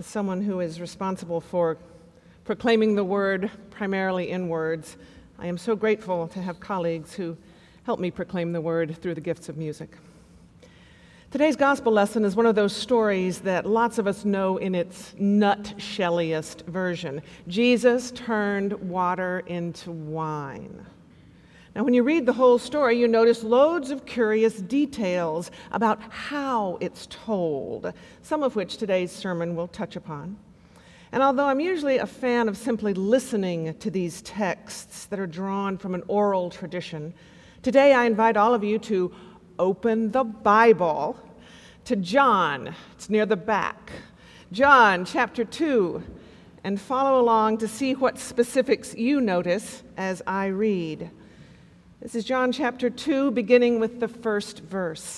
As someone who is responsible for proclaiming the word primarily in words, I am so grateful to have colleagues who help me proclaim the word through the gifts of music. Today's gospel lesson is one of those stories that lots of us know in its nutshelliest version. Jesus turned water into wine. Now, when you read the whole story, you notice loads of curious details about how it's told, some of which today's sermon will touch upon. And although I'm usually a fan of simply listening to these texts that are drawn from an oral tradition, today I invite all of you to open the Bible to John. It's near the back. John chapter 2, and follow along to see what specifics you notice as I read. This is John chapter 2, beginning with the first verse.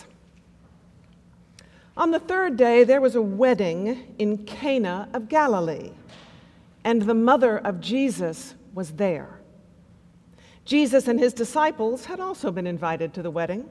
On the third day, there was a wedding in Cana of Galilee, and the mother of Jesus was there. Jesus and his disciples had also been invited to the wedding.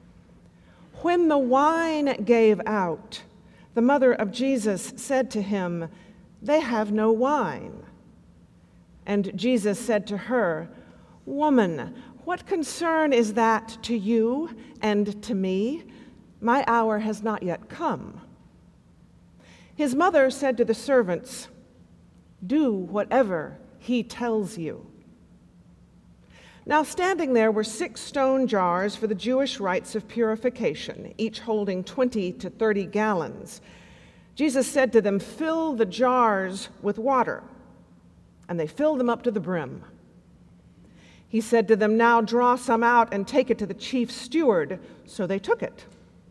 When the wine gave out, the mother of Jesus said to him, "They have no wine." And Jesus said to her, "Woman, what concern is that to you and to me? My hour has not yet come." His mother said to the servants, "Do whatever he tells you." Now standing there were 6 stone jars for the Jewish rites of purification, each holding 20 to 30 gallons. Jesus said to them, "Fill the jars with water." And they filled them up to the brim. He said to them, "Now draw some out and take it to the chief steward." So they took it.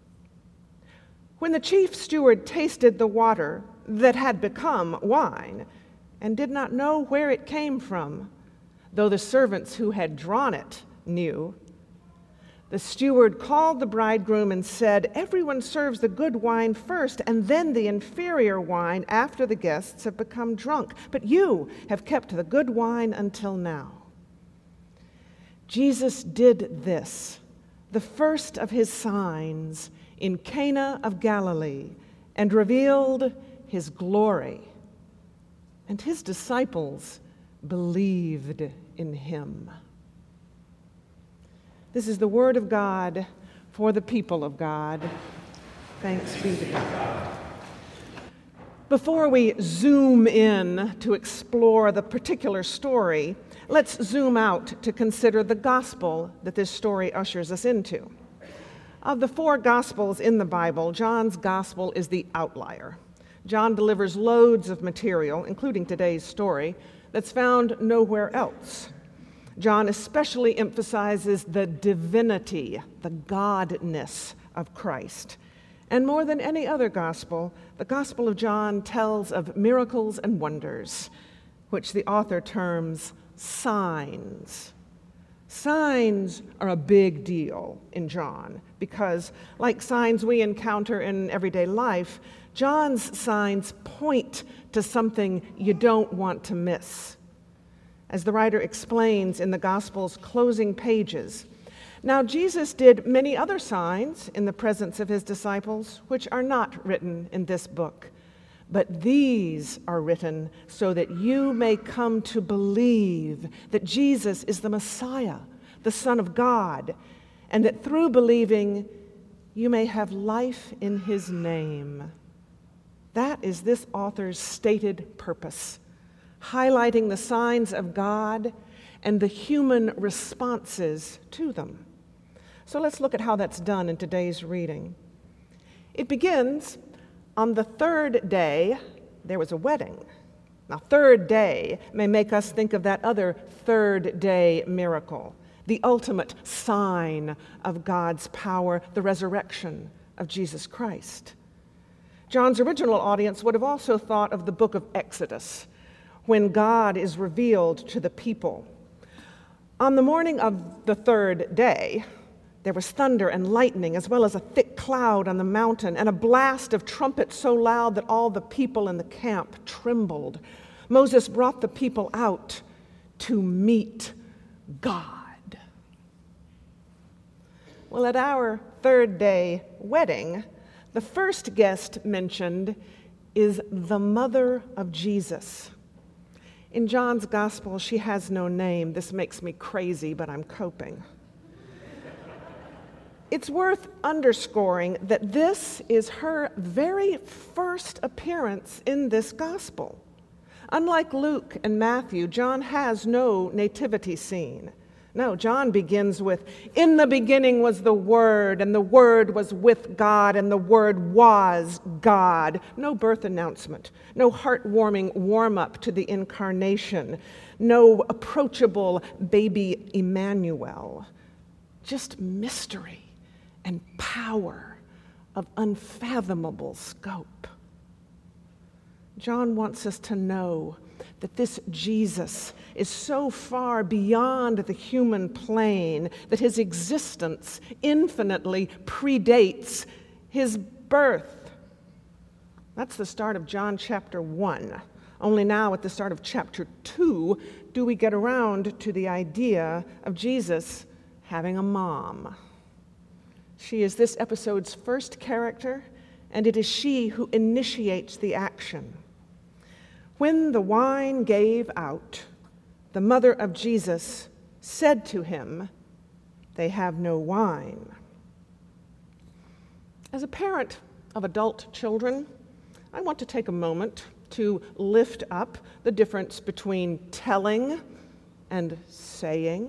When the chief steward tasted the water that had become wine and did not know where it came from, though the servants who had drawn it knew, the steward called the bridegroom and said, "Everyone serves the good wine first, and then the inferior wine after the guests have become drunk. But you have kept the good wine until now." Jesus did this, the first of his signs, in Cana of Galilee, and revealed his glory. And his disciples believed in him. This is the word of God for the people of God. Thanks be to God. Before we zoom in to explore the particular story, let's zoom out to consider the gospel that this story ushers us into. Of the 4 gospels in the Bible, John's gospel is the outlier. John delivers loads of material, including today's story, that's found nowhere else. John especially emphasizes the divinity, the godness of Christ. And more than any other gospel, the Gospel of John tells of miracles and wonders, which the author terms signs. Signs are a big deal in John because, like signs we encounter in everyday life, John's signs point to something you don't want to miss. As the writer explains in the Gospel's closing pages, now Jesus did many other signs in the presence of his disciples, which are not written in this book. But these are written so that you may come to believe that Jesus is the Messiah, the Son of God, and that through believing you may have life in his name. That is this author's stated purpose, highlighting the signs of God and the human responses to them. So let's look at how that's done in today's reading. It begins, on the third day, there was a wedding. Now, third day may make us think of that other third day miracle, the ultimate sign of God's power, the resurrection of Jesus Christ. John's original audience would have also thought of the book of Exodus, when God is revealed to the people. On the morning of the third day, there was thunder and lightning, as well as a thick cloud on the mountain, and a blast of trumpets so loud that all the people in the camp trembled. Moses brought the people out to meet God. Well, at our third day wedding, the first guest mentioned is the mother of Jesus. In John's gospel, she has no name. This makes me crazy, but I'm coping. It's worth underscoring that this is her very first appearance in this gospel. Unlike Luke and Matthew, John has no nativity scene. No, John begins with, "In the beginning was the Word, and the Word was with God, and the Word was God." No birth announcement, no heartwarming warm-up to the incarnation, no approachable baby Emmanuel, just mystery and power of unfathomable scope. John wants us to know that this Jesus is so far beyond the human plane that his existence infinitely predates his birth. That's the start of John chapter 1. Only now at the start of chapter 2 do we get around to the idea of Jesus having a mom. She is this episode's first character, and it is she who initiates the action. When the wine gave out, the mother of Jesus said to him, "They have no wine." As a parent of adult children, I want to take a moment to lift up the difference between telling and saying.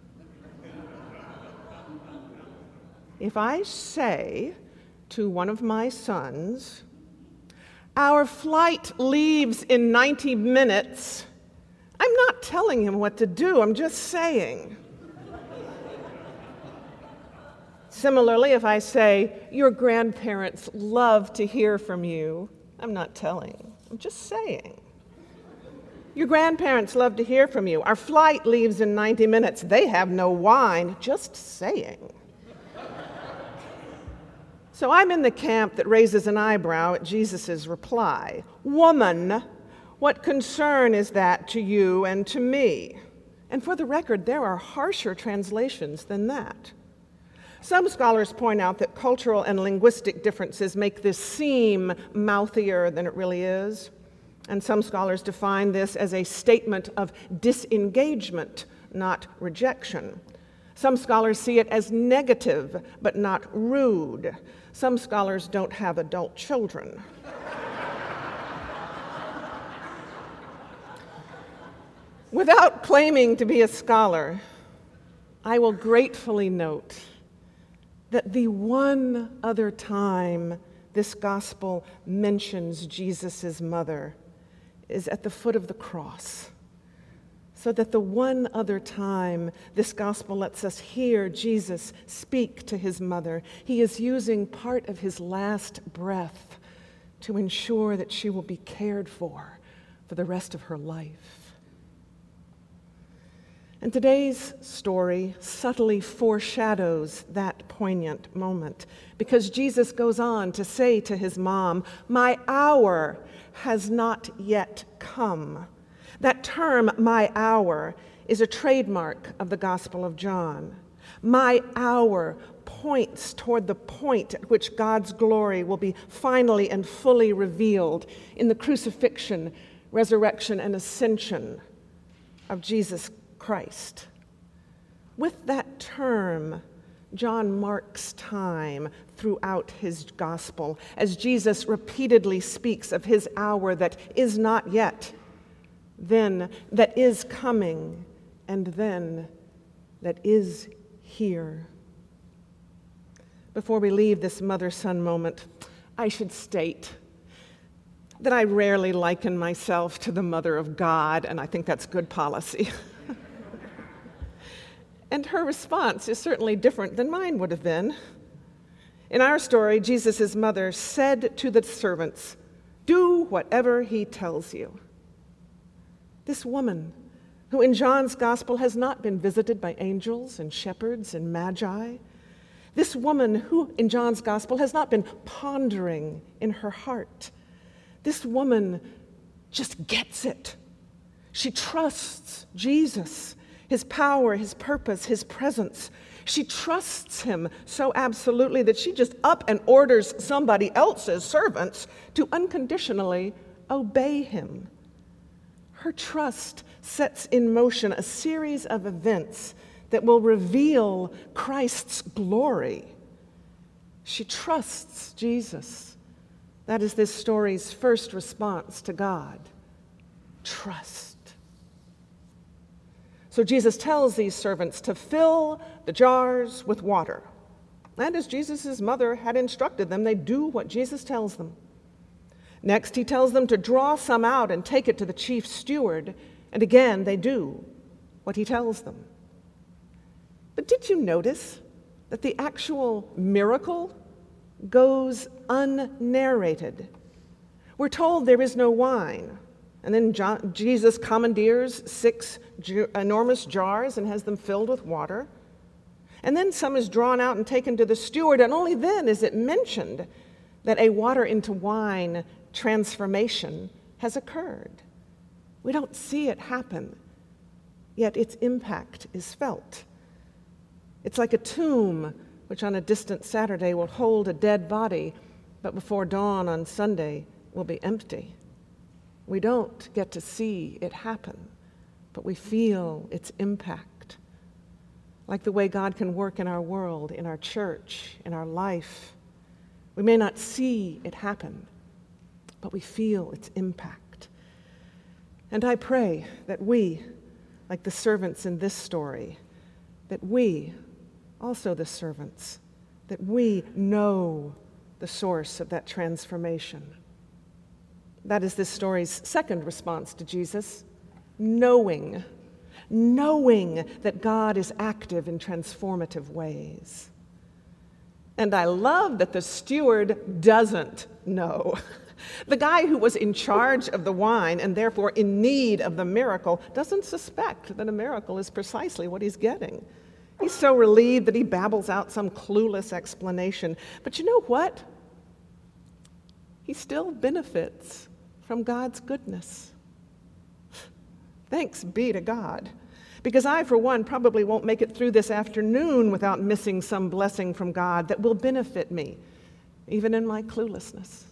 If I say to one of my sons, "Our flight leaves in 90 minutes," I'm not telling him what to do, I'm just saying. Similarly, if I say, "Your grandparents love to hear from you," I'm not telling, I'm just saying. "Your grandparents love to hear from you. Our flight leaves in 90 minutes. They have no wine," just saying. So I'm in the camp that raises an eyebrow at Jesus' reply. "Woman, what concern is that to you and to me?" And for the record, there are harsher translations than that. Some scholars point out that cultural and linguistic differences make this seem mouthier than it really is. And some scholars define this as a statement of disengagement, not rejection. Some scholars see it as negative, but not rude. Some scholars don't have adult children. Without claiming to be a scholar, I will gratefully note that the one other time this gospel mentions Jesus' mother is at the foot of the cross. So that the one other time this gospel lets us hear Jesus speak to his mother, he is using part of his last breath to ensure that she will be cared for the rest of her life. And today's story subtly foreshadows that poignant moment, because Jesus goes on to say to his mom, "My hour has not yet come." That term, "my hour," is a trademark of the Gospel of John. My hour points toward the point at which God's glory will be finally and fully revealed in the crucifixion, resurrection, and ascension of Jesus Christ. With that term, John marks time throughout his gospel as Jesus repeatedly speaks of his hour that is not yet, then that is coming, and then that is here. Before we leave this mother-son moment, I should state that I rarely liken myself to the Mother of God, and I think that's good policy. And her response is certainly different than mine would have been. In our story, Jesus' mother said to the servants, "Do whatever he tells you." This woman, who in John's gospel has not been visited by angels and shepherds and magi, this woman who in John's gospel has not been pondering in her heart, this woman just gets it. She trusts Jesus, his power, his purpose, his presence. She trusts him so absolutely that she just up and orders somebody else's servants to unconditionally obey him. Her trust sets in motion a series of events that will reveal Christ's glory. She trusts Jesus. That is this story's first response to God. Trust. So Jesus tells these servants to fill the jars with water. And as Jesus' mother had instructed them, they do what Jesus tells them. Next, he tells them to draw some out and take it to the chief steward. And again, they do what he tells them. But did you notice that the actual miracle goes unnarrated? We're told there is no wine. And then Jesus commandeers 6 enormous jars and has them filled with water. And then some is drawn out and taken to the steward, and only then is it mentioned that a water into wine transformation has occurred. We don't see it happen, yet its impact is felt. It's like a tomb which on a distant Saturday will hold a dead body, but before dawn on Sunday will be empty. We don't get to see it happen, but we feel its impact. Like the way God can work in our world, in our church, in our life. We may not see it happen, but we feel its impact. And I pray that we, like the servants in this story, that we, also the servants, that we know the source of that transformation. That is this story's second response to Jesus, knowing that God is active in transformative ways. And I love that the steward doesn't know. The guy who was in charge of the wine and therefore in need of the miracle doesn't suspect that a miracle is precisely what he's getting. He's so relieved that he babbles out some clueless explanation. But you know what? He still benefits from God's goodness. Thanks be to God. Because I, for one, probably won't make it through this afternoon without missing some blessing from God that will benefit me, even in my cluelessness.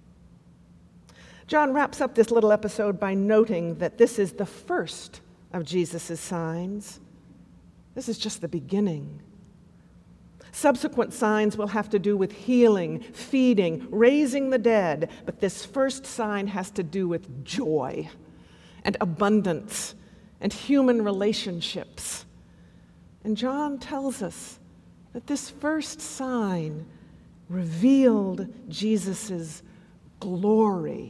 John wraps up this little episode by noting that this is the first of Jesus' signs. This is just the beginning. Subsequent signs will have to do with healing, feeding, raising the dead, but this first sign has to do with joy and abundance and human relationships. And John tells us that this first sign revealed Jesus' glory.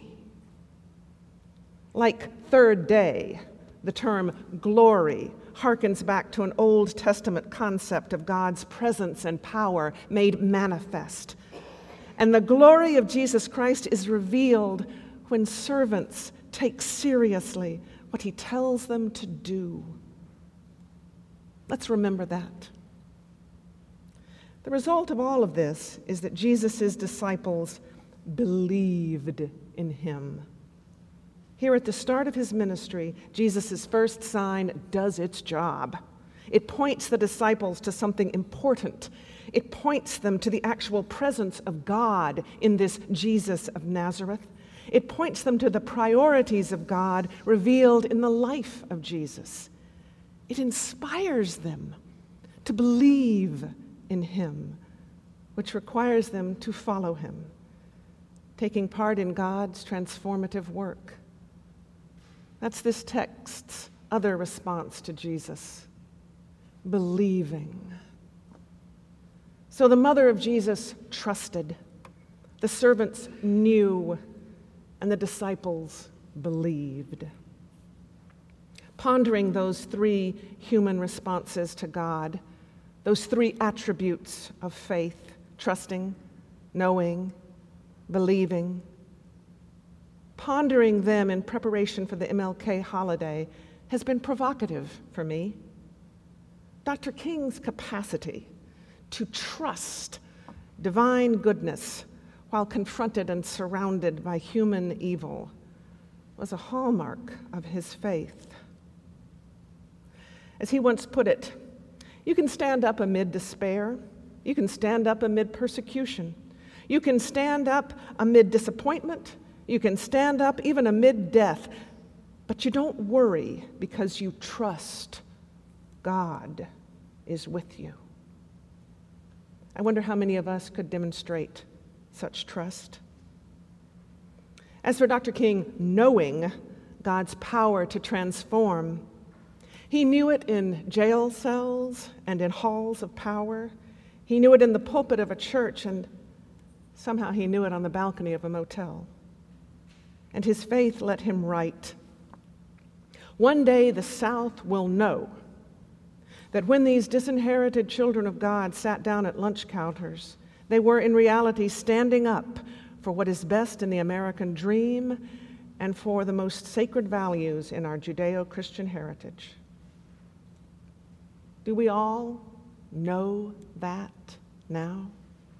Like third day, the term glory harkens back to an Old Testament concept of God's presence and power made manifest. And the glory of Jesus Christ is revealed when servants take seriously what he tells them to do. Let's remember that. The result of all of this is that Jesus' disciples believed in him. Here at the start of his ministry, Jesus' first sign does its job. It points the disciples to something important. It points them to the actual presence of God in this Jesus of Nazareth. It points them to the priorities of God revealed in the life of Jesus. It inspires them to believe in him, which requires them to follow him, taking part in God's transformative work. That's this text's other response to Jesus, believing. So the mother of Jesus trusted, the servants knew, and the disciples believed. Pondering those 3 human responses to God, those 3 attributes of faith, trusting, knowing, believing, pondering them in preparation for the MLK holiday has been provocative for me. Dr. King's capacity to trust divine goodness while confronted and surrounded by human evil was a hallmark of his faith. As he once put it, You can stand up amid despair. You can stand up amid persecution. You can stand up amid disappointment. You can stand up even amid death. But you don't worry because you trust God is with you. I wonder how many of us could demonstrate such trust. As for Dr. King knowing God's power to transform, he knew it in jail cells and in halls of power. He knew it in the pulpit of a church, and somehow he knew it on the balcony of a motel. And his faith let him write, "One day the South will know that when these disinherited children of God sat down at lunch counters, they were in reality standing up for what is best in the American dream and for the most sacred values in our Judeo-Christian heritage." Do we all know that now?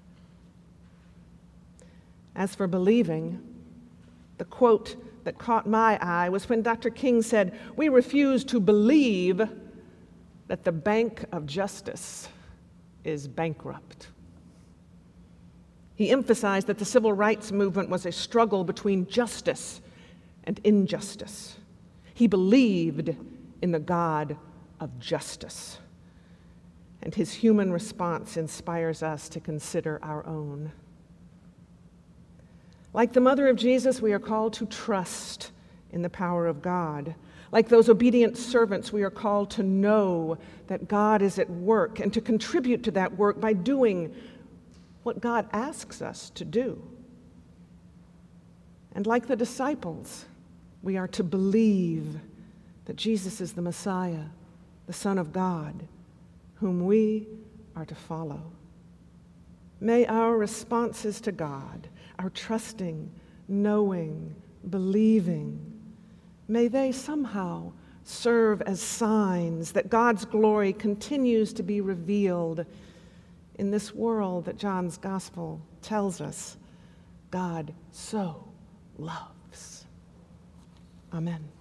As for believing, the quote that caught my eye was when Dr. King said, "We refuse to believe that the Bank of Justice is bankrupt." He emphasized that the civil rights movement was a struggle between justice and injustice. He believed in the God of justice, and his human response inspires us to consider our own. Like the mother of Jesus, we are called to trust in the power of God. Like those obedient servants, we are called to know that God is at work and to contribute to that work by doing what God asks us to do. And like the disciples, we are to believe that Jesus is the Messiah, the Son of God, whom we are to follow. May our responses to God, our trusting, knowing, believing, may they somehow serve as signs that God's glory continues to be revealed in this world that John's gospel tells us God so loves. Amen.